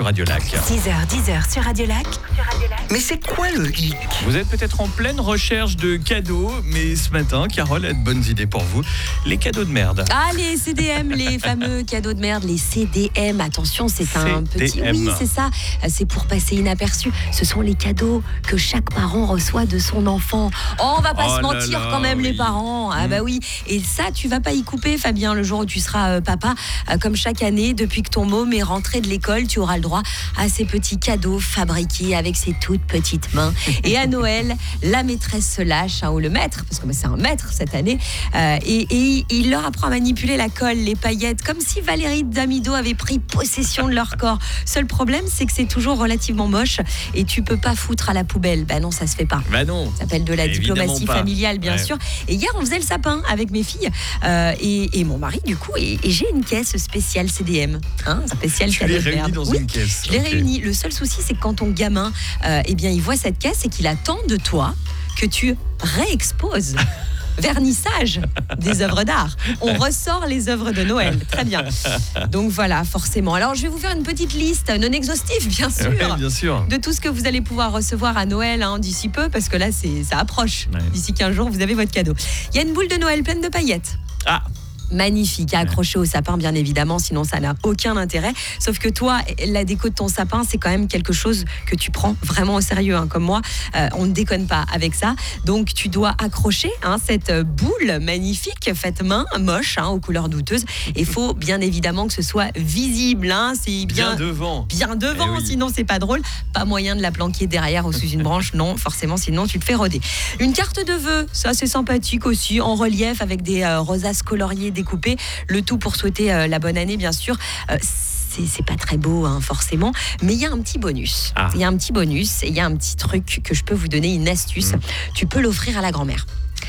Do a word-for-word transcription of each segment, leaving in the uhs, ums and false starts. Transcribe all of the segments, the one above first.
Radio Lac. six heures, dix heures sur Radio Lac. Mais c'est quoi le hic? Vous êtes peut-être en pleine recherche de cadeaux, mais ce matin, Carole a de bonnes idées pour vous. Les cadeaux de merde. Ah, les C D M, les fameux cadeaux de merde, les C D M. Attention, c'est un petit... Oui, c'est ça. C'est pour passer inaperçu. Ce sont les cadeaux que chaque parent reçoit de son enfant. Oh, on va pas Oh se là mentir là, quand même, oui. les parents. Ah Mmh. bah oui. Et ça, tu vas pas y couper, Fabien, le jour où tu seras euh, papa. Euh, comme chaque année, depuis que ton môme est rentré de l'école, tu auras le droit à ces petits cadeaux fabriqués avec ses toutes petites mains. Et à Noël, la maîtresse se lâche, hein, ou le maître, parce que c'est un maître cette année, euh, et, et il leur apprend à manipuler la colle, les paillettes, comme si Valérie Damido avait pris possession de leur corps. Seul problème, c'est que c'est toujours relativement moche et tu peux pas foutre à la poubelle. Bah non, ça se fait pas. Bah non. Ça s'appelle de la Évidemment diplomatie pas. familiale, bien Ouais. sûr. Et hier, on faisait le sapin avec mes filles euh, et, et mon mari, du coup, et, et j'ai une caisse spéciale C D M, hein, spéciale Tu cadeau les de réunis merde. dans Oui, une caisse. je les Ok. réunis. Le seul souci, c'est que quand ton gamin, euh, eh bien, il voit cette caisse et qu'il attend de toi que tu réexposes. Vernissage des œuvres d'art. On ressort les œuvres de Noël. Très bien. Donc voilà, forcément. Alors, je vais vous faire une petite liste, non exhaustive, bien sûr, Ouais, bien sûr. de tout ce que vous allez pouvoir recevoir à Noël, hein, d'ici peu, parce que là, c'est, ça approche. Ouais. D'ici quinze jours, vous avez votre cadeau. Il y a une boule de Noël pleine de paillettes. Ah, Magnifique, à accrocher au sapin, bien évidemment, sinon ça n'a aucun intérêt. Sauf que toi, la déco de ton sapin, c'est quand même quelque chose que tu prends vraiment au sérieux, hein, comme moi. Euh, on ne déconne pas avec ça. Donc tu dois accrocher, hein, cette boule magnifique, faite main, moche, hein, aux couleurs douteuses. Et il faut bien évidemment que ce soit visible. Hein, c'est bien bien, devant. bien devant, Eh oui. sinon c'est pas drôle. Pas moyen de la planquer derrière ou sous une branche, non, forcément, sinon tu te fais rôder. Une carte de vœux, ça c'est sympathique aussi, en relief avec des euh, rosaces coloriées découpées, le tout pour souhaiter euh, la bonne année, bien sûr. Euh, c'est, c'est pas très beau, hein, forcément, mais il y a un petit bonus. Il Ah. y a un petit bonus et il y a un petit truc que je peux vous donner, une astuce. Mmh. Tu peux l'offrir à la grand-mère.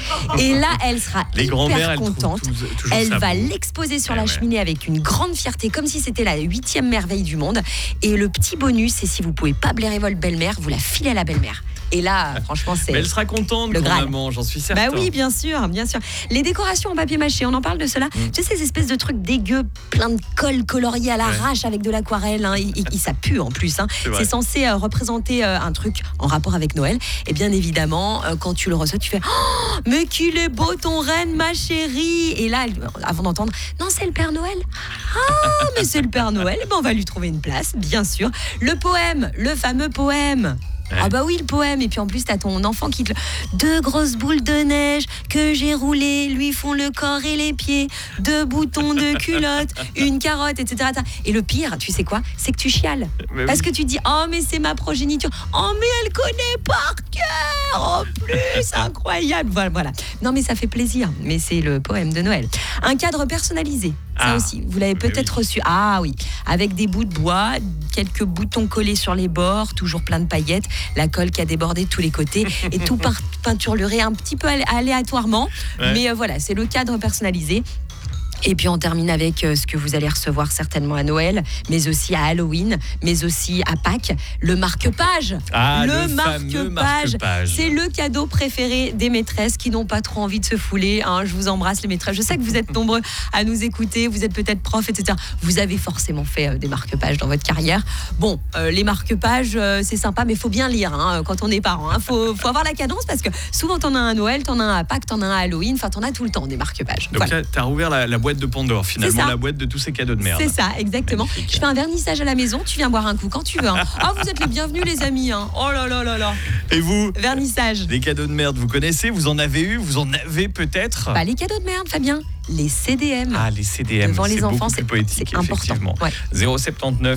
Et là, elle sera Les grand-mères, hyper elles trouvent contente. tous- toujours Elle ça va beau. l'exposer sur Eh la ouais. cheminée avec une grande fierté, comme si c'était la huitième merveille du monde. Et le petit bonus, c'est si vous pouvez pas blairer votre belle-mère, vous la filez à la belle-mère. Et là, franchement, c'est... Mais elle sera contente, le pour Graal. maman, j'en suis certain. Bah oui, bien sûr, bien sûr. Les décorations en papier mâché, on en parle de cela. Mm. Tu sais, ces espèces de trucs dégueux, plein de colle coloriée à l'arrache avec de l'aquarelle. Hein, et, et- et ça pue en plus. Hein. C'est vrai. C'est censé euh, représenter euh, un truc en rapport avec Noël. Et bien évidemment, euh, quand tu le reçois, tu fais oh, mais qu'il est beau ton reine, ma chérie. Et là, elle- avant d'entendre non, c'est le Père Noël. Ah, mais c'est le Père Noël. Eh ben, on va lui trouver une place, bien sûr. Le poème, le fameux poème. Ouais. Ah bah oui, le poème. Et puis en plus, t'as ton enfant qui te... Deux grosses boules de neige que j'ai roulées lui font le corps et les pieds. Deux boutons de culotte, une carotte, et cetera. Et le pire, tu sais quoi? C'est que tu chiales. Mais Parce oui. que tu dis, oh mais c'est ma progéniture. Oh mais elle connaît par cœur. En plus, incroyable. Voilà, voilà. Non mais ça fait plaisir. Mais c'est le poème de Noël. Un cadre personnalisé. Ça Ah. aussi, vous l'avez Mais peut-être reçu. Ah oui, avec des bouts de bois, quelques boutons collés sur les bords, toujours plein de paillettes, la colle qui a débordé de tous les côtés et tout par- peinturluré un petit peu alé- aléatoirement. Ouais. Mais euh, voilà, c'est le cadre personnalisé. Et puis on termine avec euh, ce que vous allez recevoir certainement à Noël, mais aussi à Halloween, mais aussi à Pâques, le marque-page. Ah, le le fameux marque-page. marque-page. C'est le cadeau préféré des maîtresses qui n'ont pas trop envie de se fouler. Hein. Je vous embrasse les maîtresses. Je sais que vous êtes nombreux à nous écouter, vous êtes peut-être profs, et cetera. Vous avez forcément fait euh, des marque-pages dans votre carrière. Bon, euh, les marque-pages, euh, c'est sympa, mais il faut bien lire hein, quand on est parent. Il faut, faut avoir la cadence parce que souvent t'en as un à Noël, t'en as un à Pâques, t'en as un à Halloween, enfin t'en as tout le temps des marque-pages. Donc Voilà. là, t'as rouvert la, la boîte de Pandore, finalement, C'est ça. la boîte de tous ces cadeaux de merde. C'est ça, exactement. Magnifique. Je fais un vernissage à la maison, tu viens boire un coup quand tu veux. Hein. Ah, vous êtes les bienvenus les amis. Hein. Oh là là là là. Et vous, Vernissage. les cadeaux de merde, vous connaissez? Vous en avez eu? Vous en avez peut-être? Bah, les cadeaux de merde, Fabien. Les C D M. Ah, les C D M, Devant c'est les enfants, beaucoup c'est plus poétique, c'est important. effectivement. Ouais. zéro sept neuf